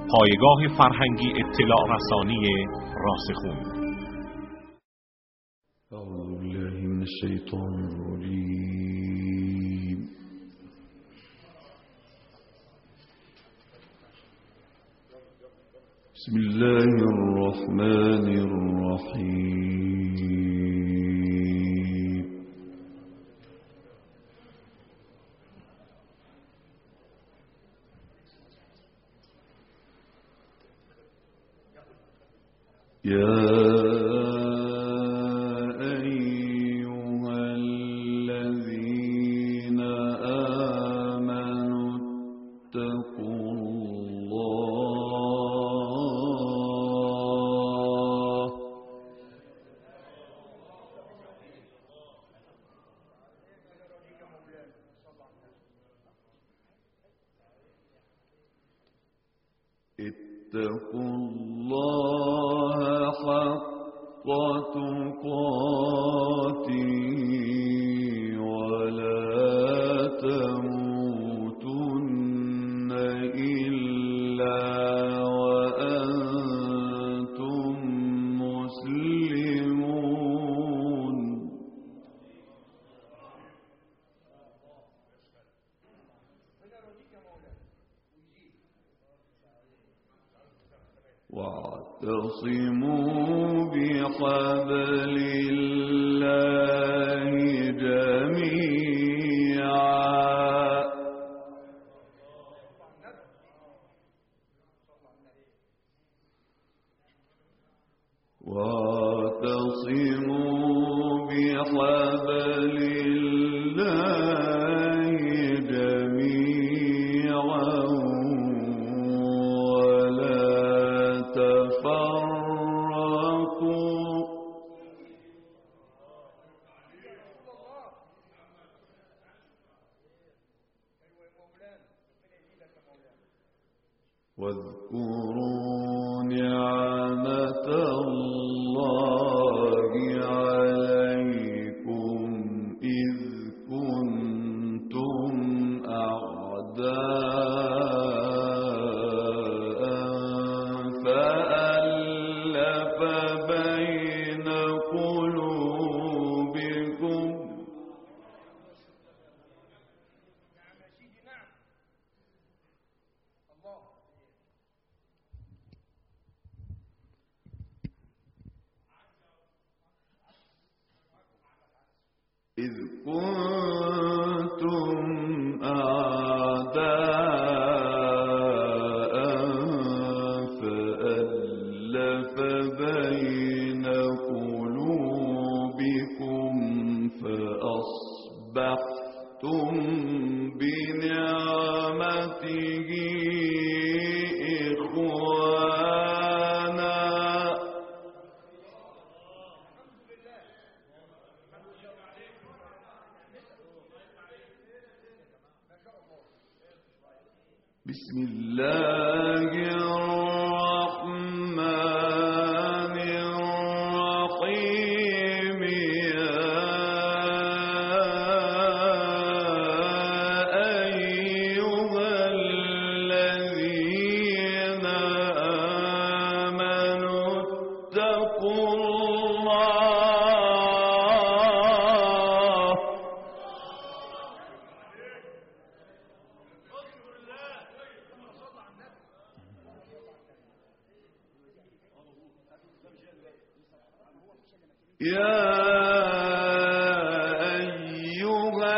پایگاه فرهنگی اطلاع رسانی راسخون. اعوذ بالله من الشیطان الرجیم. بسم الله الرحمن الرحیم. یا اتقوا الله حق تقاته ولا تموتن إلا وأنتم مسلمون. واعتصموا بحبل الله جميعا واعتصموا بحبل الله جميعا واذكروا نعمة الله عليكم إذ كنتم أعداء فألف بين قلوبكم إذ كنتم أعداء فألف بين قلوبكم فأصبحتم بنعمته إخوانا بسم الله الرحمن الرحيم. يا أيها الذين آمنوا اتقوا الله يا أيها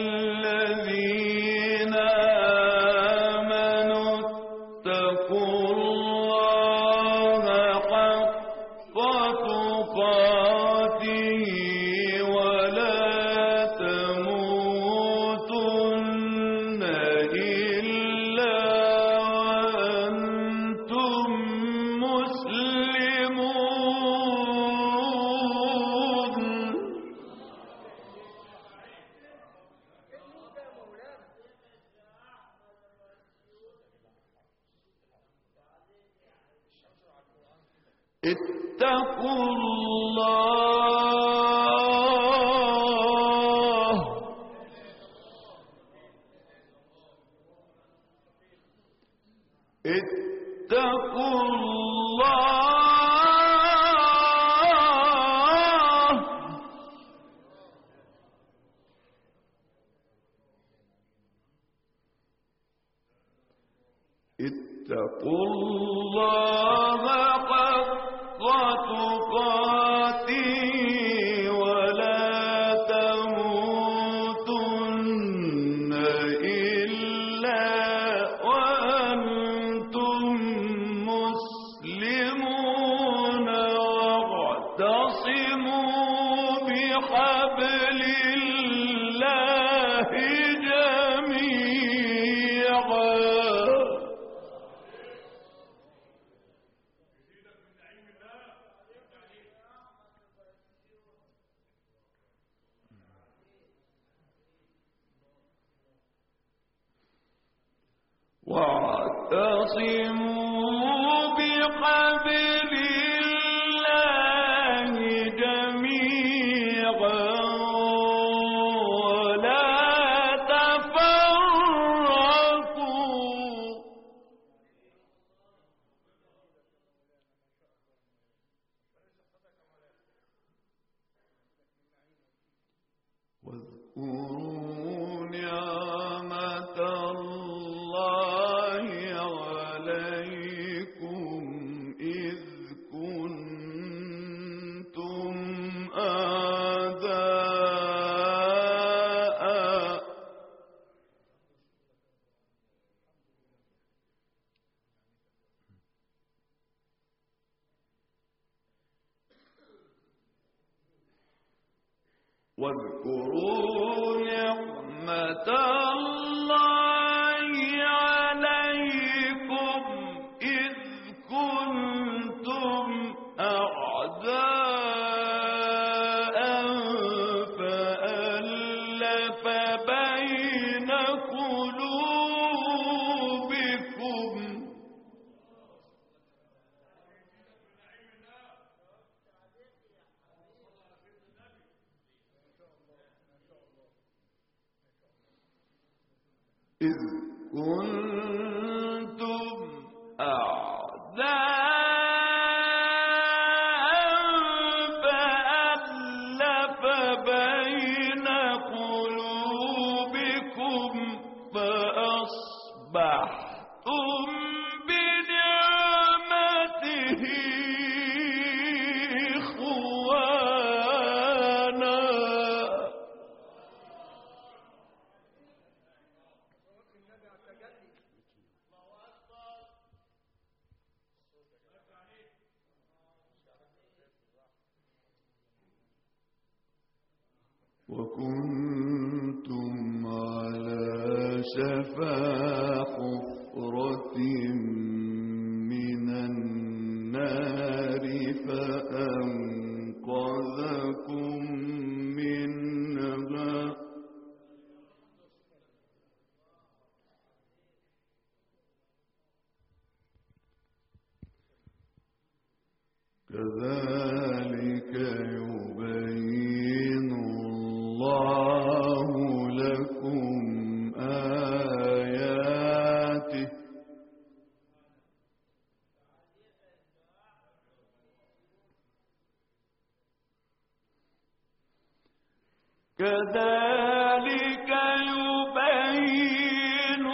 الذين آمنوا اتقوا الله حق تقاته ولا تموتن إلا وأنتم مسلمون. اتقوا الله اتقوا الله حق تقاته ولا تموتن إلا وأنتم مسلمون واعتصموا بحبل الله جميعا. واعتصموا بحبل الله جميعا ولا تفرقوا. واذكروا نعمة الله عليكم إذ كنتم أعداء واذكروا نعمة الله عليكم إذ كنتم أعداء فألف بين قلوبكم إذ كنتم أعداء فألف بين قلوبكم فأصبحتم بنعمته إخوانا. وكنتم على شفا حفرة من النار فأنقذكم منها كذلك يبين الله لكم آياته كذلك يبين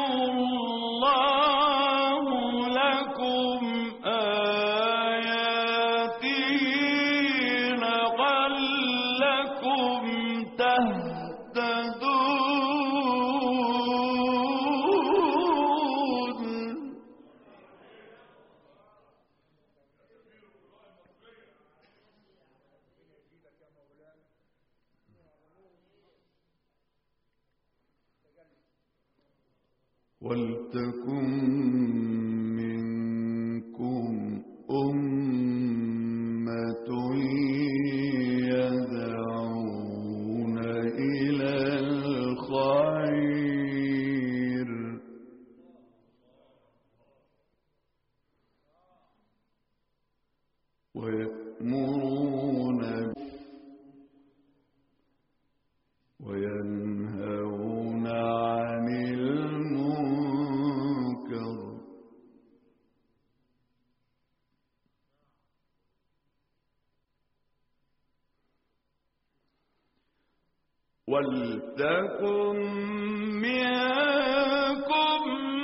الله لكم آياته لعلكم تهتدون. ولتكن منكم أمة يدعون إلى الخير ويأمرون وينهون عن المنكر ولتكن منكم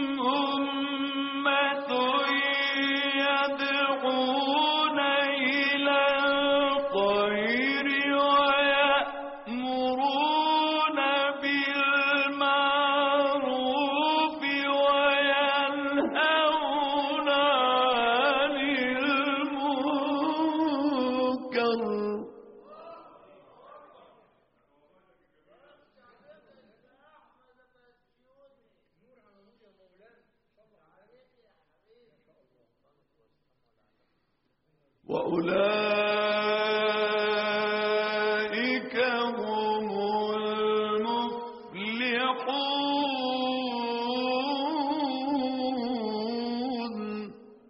أمة يدعون إلى الخير ويأمرون بالمعروف وينهون عن المنكر وأولئك هم المفلحون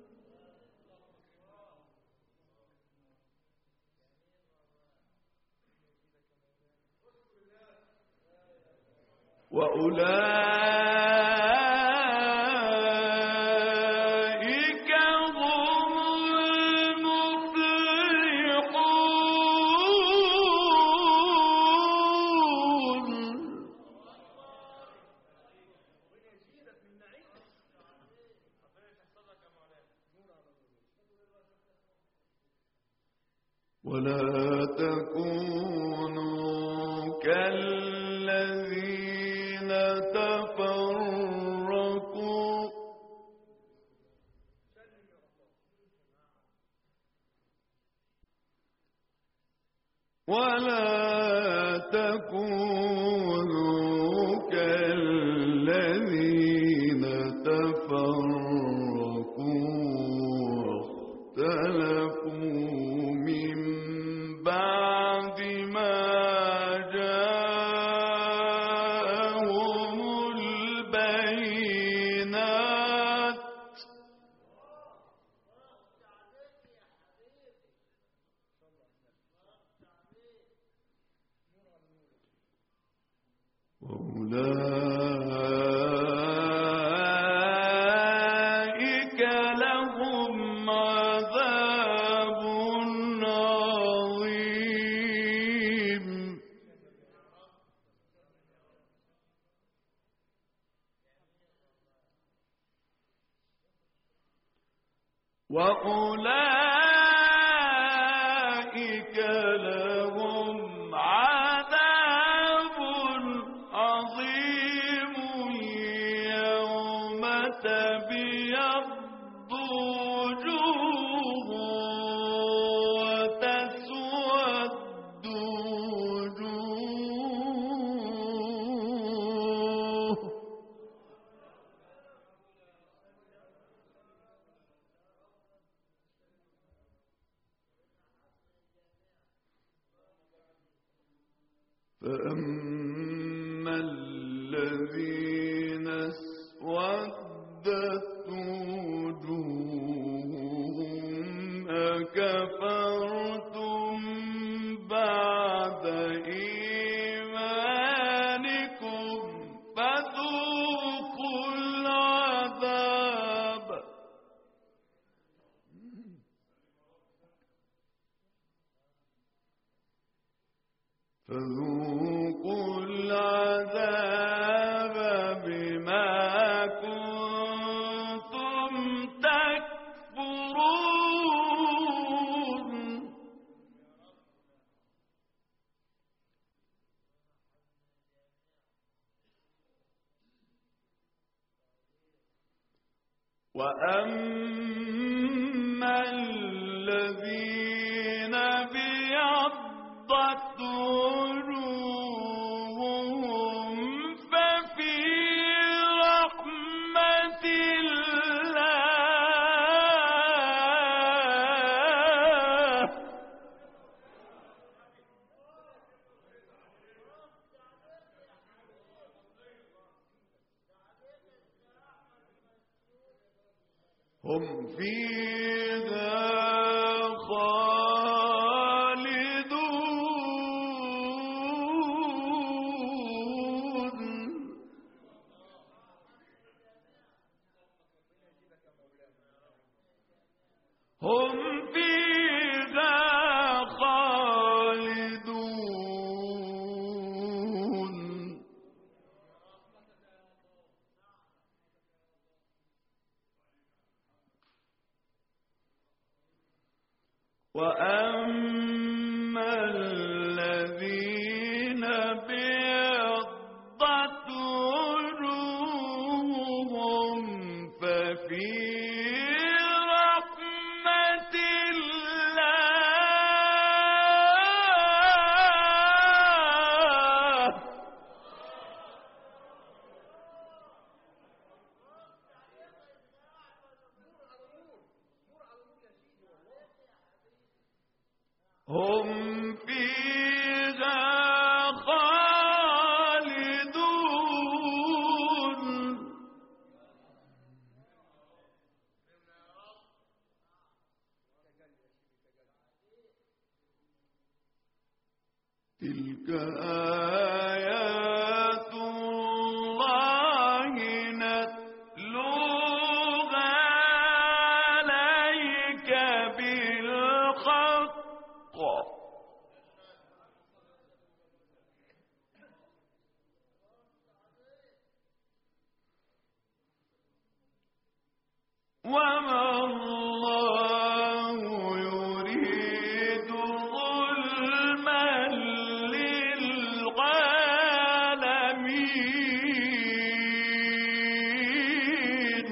وأولئك هم المفلحون ولا تكونوا كالذين تفرقوا ولا تكونوا كالذين تفرقوا واختلفوا من بعد ما جاءهم البينات وأولئك لهم عذاب عظيم وأولئك لهم عذاب عظيم يوم تبيض وجوه وتسود وجوه فأما الذين اسودت وجوههم أكفرتم بعد إيمانكم فذوقوا العذاب فذوقوا العذاب بما كنتم تكفرون وأما الذين ابيضت وجوههم ففي رحمة الله هم فيها خالدون هم فيها خالدون وأما الذين ابيضت وجوههم ففي رحمة الله هم فيها خالدون تلك آيات الله نتلوها عليك بالحق وما الله يريد ظلما للعالمين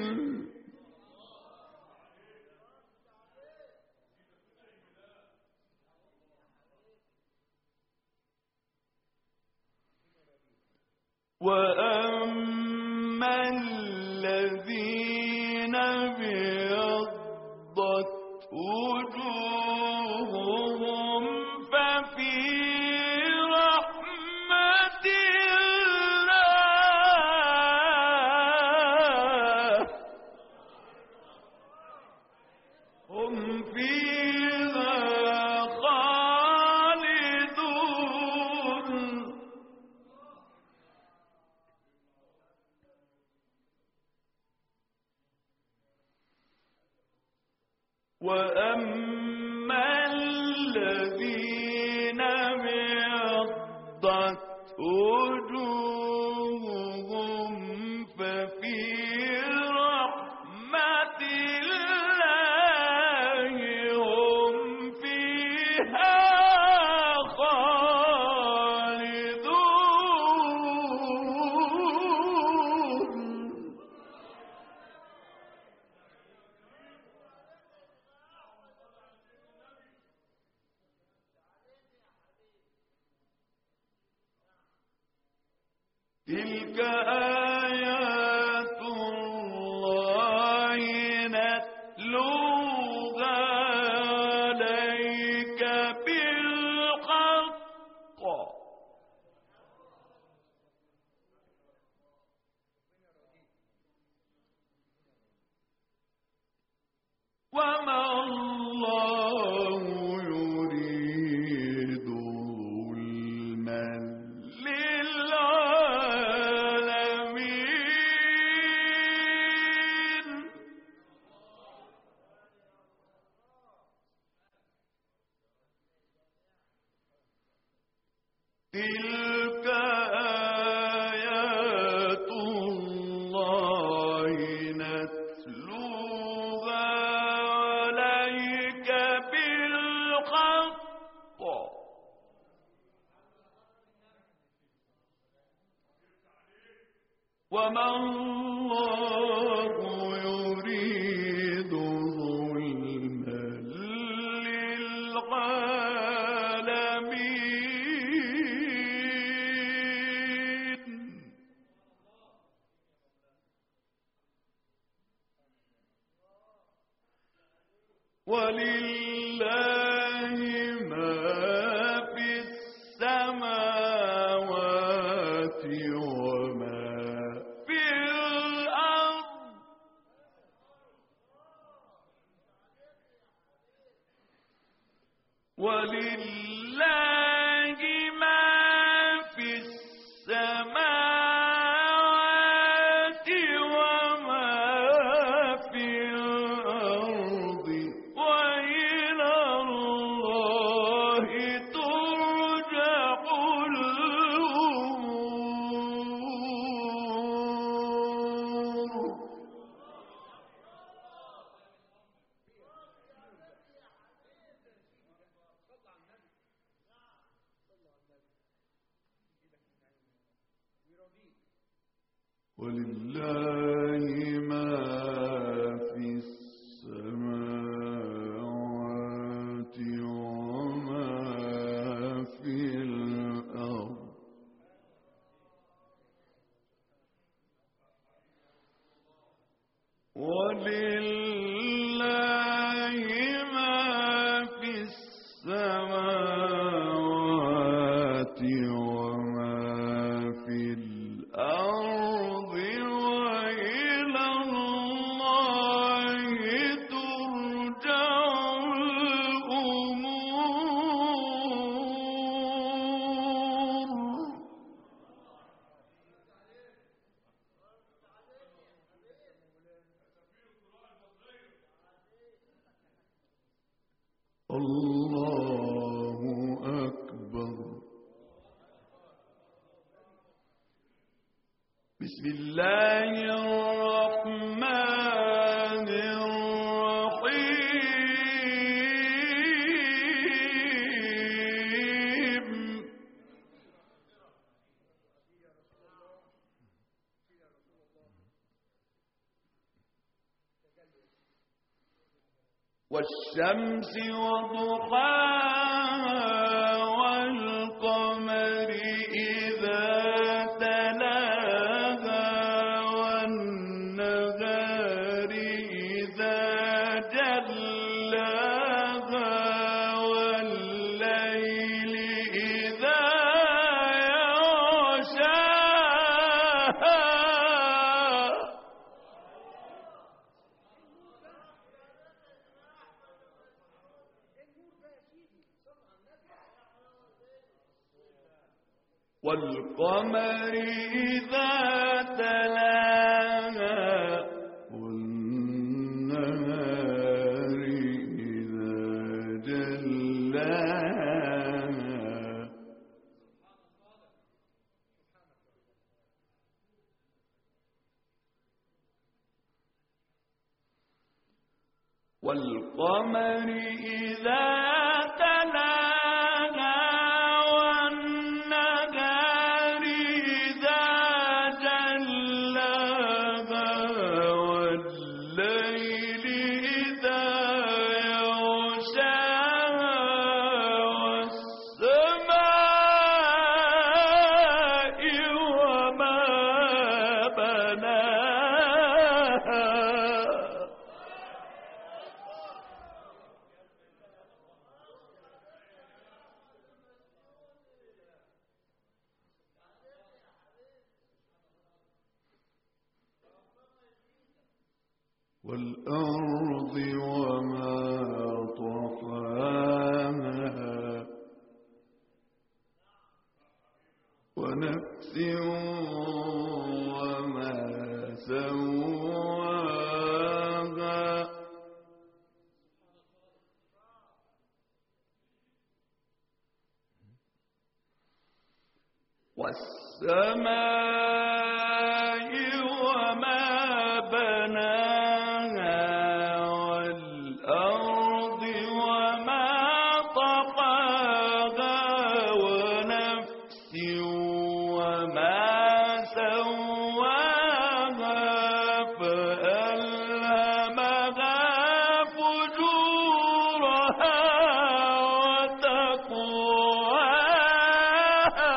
وأما الذين ابيضت وجوههم ففي رحمة الله هم فيها خالدون وأما الذين ابيضت وجوههم ففي رحمة الله هم فيها خالدون تلك آيات الله نتلوها عليك بالحق وما الله يريد ظلما للعالمين تلك آيات الله نتلوها عليك بالحق وما الله يريد ظلما للعالمين ولله ما في السماوات وما في الأرض ولله ما في السماوات وما في الأرض وإلى الله ترجع الأمور ولله ما في السماوات وما في الأرض ولله ما في السماوات وما في الأرض وإلى الله ترجع الأمور. الله أكبر. بسم الله الرحمن الرحيم. والشمس وضحاها والقمر إذا تلاها والنهار إذا جلاها والليل إذا يغشاها. والقمر إذا تلاها والنهار إذا جلاها والقمر إذا تلاها والنهار إذا جلاها والليل إذا يغشاها والسماء وما بناها. والأرض وما طحاها ونفس وما سواها والسماء وما بناها والأرض وما طحاها ونفس وما سواها فألهمها فجورها وتقواها.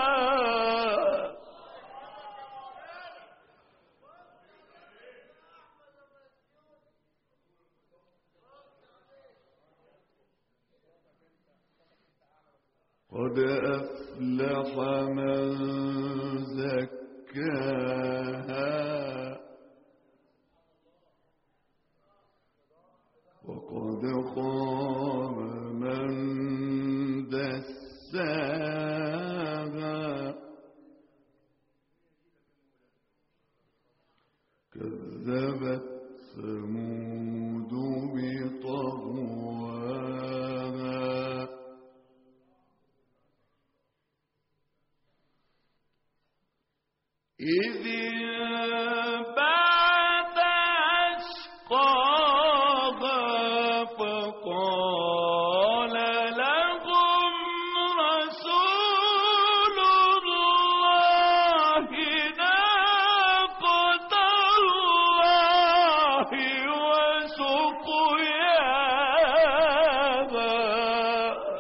قد أفلح من زكاها وقد خاب من دساها. كذبت ثمود بطغواها إذ انبعث أشقاها فقال طغيانا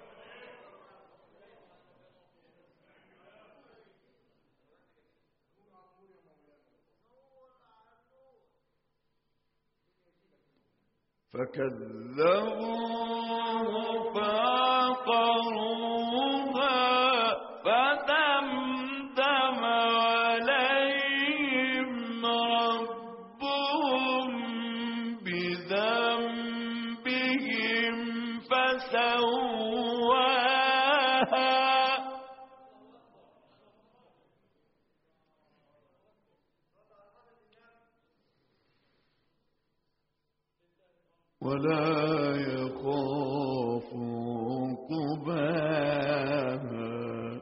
فكذبوه فعقروها فدمدم عليهم ربهم بذنبهم فسواها ولا يخاف عقباها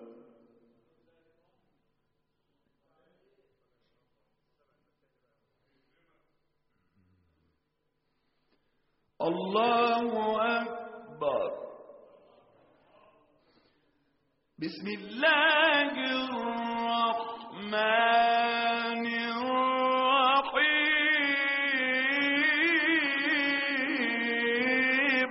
الله أكبر. بسم الله الرحمن الرحيم.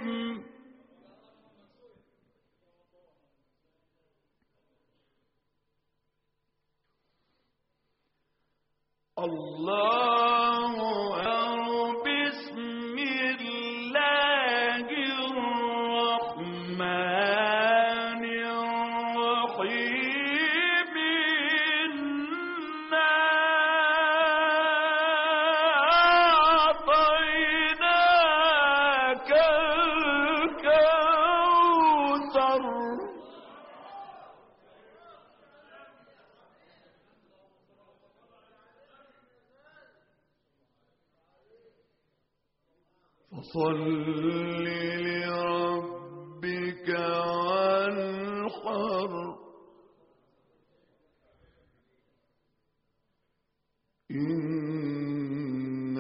الله أكبر. بسم الله الرحمن الرحيم. إنا أعطيناك الكوثر. فصل لربك وانحر. إن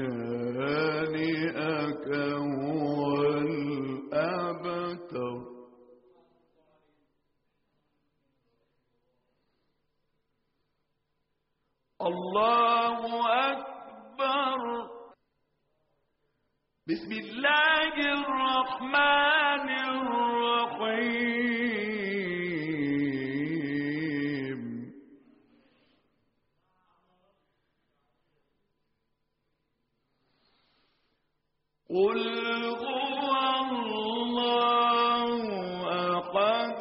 شانئك هو الأبتر. الله أكبر. بسم الله الرحمن الرحيم. قل هو الله أحد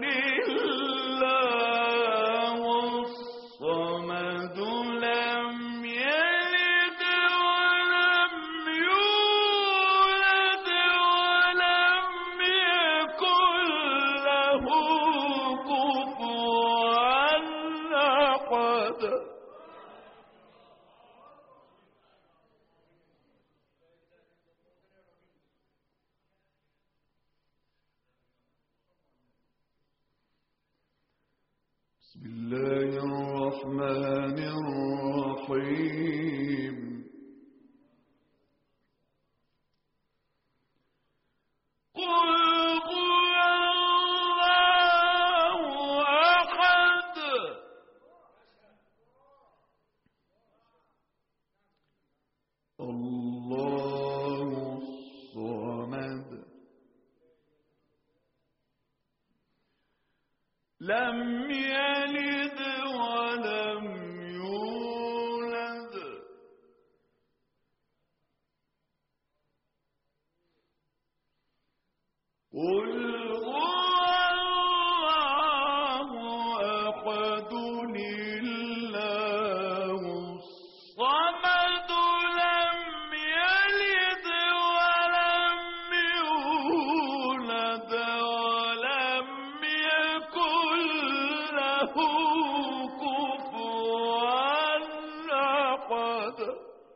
الله الصمد لم يلد ولم يولد ولم يكن له كفوا أحد. بسم الله الرحمن الرحيم. قل هو الله أحد الله الصمد لم يلد ولم يولد قل هو الله أحد الله الصمد لم يلد ولم يولد ولم يكن له كفوا أحد.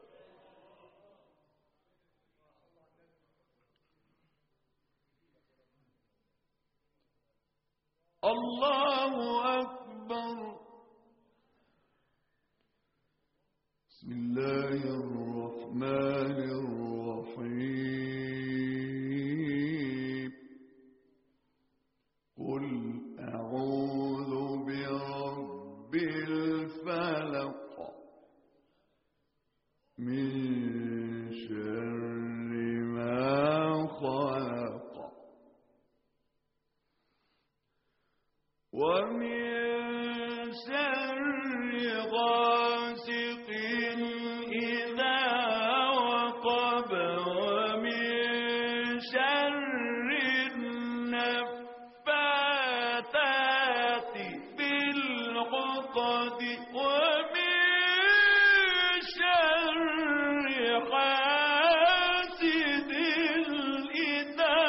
الله أكبر. بسم الله الرحمن الرحيم. قل أعوذ برب الفلق من شر العقد ومن شر النفاثات في العقد ومن شر حاسد إذا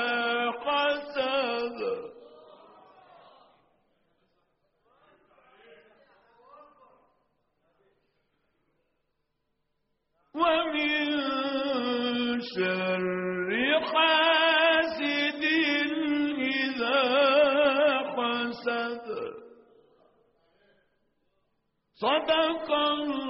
حسد ومن شر حاسد إذا حسد. صدق الله.